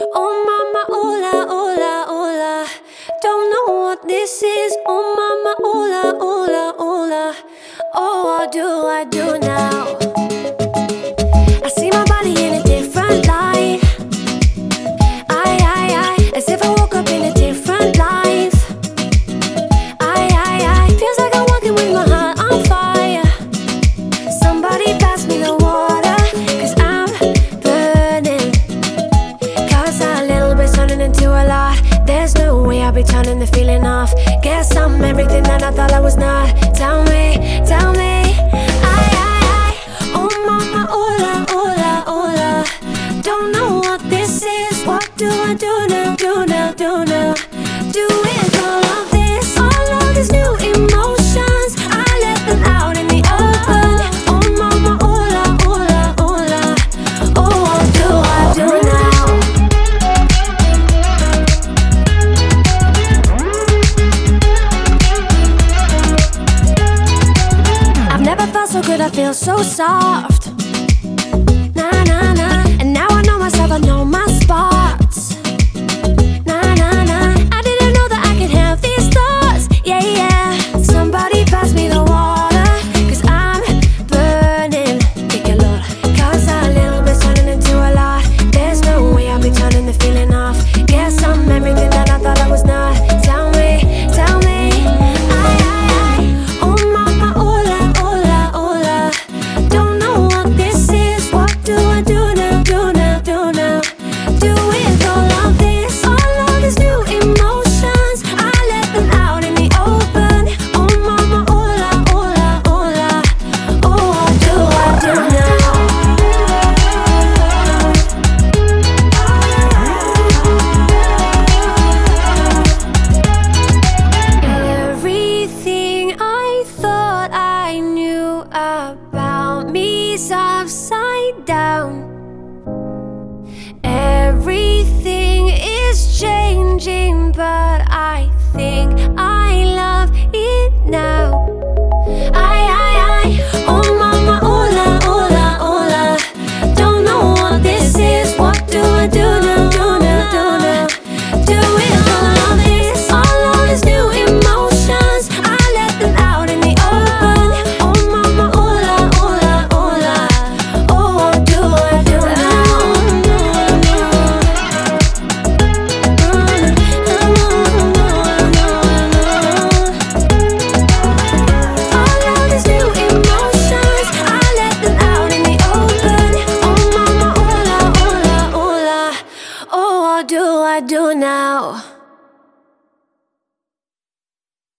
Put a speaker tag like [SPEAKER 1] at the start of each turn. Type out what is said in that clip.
[SPEAKER 1] Oh mama, oola, oola, oola. Don't know what this is. Oh mama, oola, oola, oola. Oh, what do I do now? I see my body in a different light. I, as if I woke up in a different life. I, feels like I'm walking with my heart on fire. Somebody pass me the water, 'cause I'm burning. Cause a little bit's turning into a lot. There's no way I'll be turning the feeling off. Guess I'm everything that I thought I was not. Tell me, tell me. I, oh mama, oola, oola, oola. Don't know what this is. What do I do now, do now, do now? Do with all of this, all of these new emotions. I let them out in the open. Oh mama, oola, oola, oola. Oh, what do I do now? I've never felt so good, I feel so soft. Nah, nah, nah. And now I know myself, I know my spots. Nah, nah, nah. I didn't know that I could have these thoughts. Yeah, yeah. Somebody pass me the water, 'cause I'm burning. Take a look. Cause a little bit's turning into a lot. There's no way I'll be turning the feeling off. Guess I'm everything that I thought I was not. Tell me, tell me. I, oh mama, oola, oola, oola. Don't know what this is. What do I do now, do now, do now? Do with all of this, all of these new emotions. I let them out in the open. Oh mama, oola, oola, oola. Oh, what do I do now? Everything I thought I knew about me's upside down. Everything is changing, but I think I love it now. I, oh mama, oola, oola, oola. Don't know what this is. What do I do now, do now, do now? Do with all of this, all of these new emotions. I let them out in the open. Oh mama, oola, oola, oola. Oh, what do I do now? All of these new emotions, I let them out in the open. Oh mama, oola, oola, oola. Oh, what do I do now?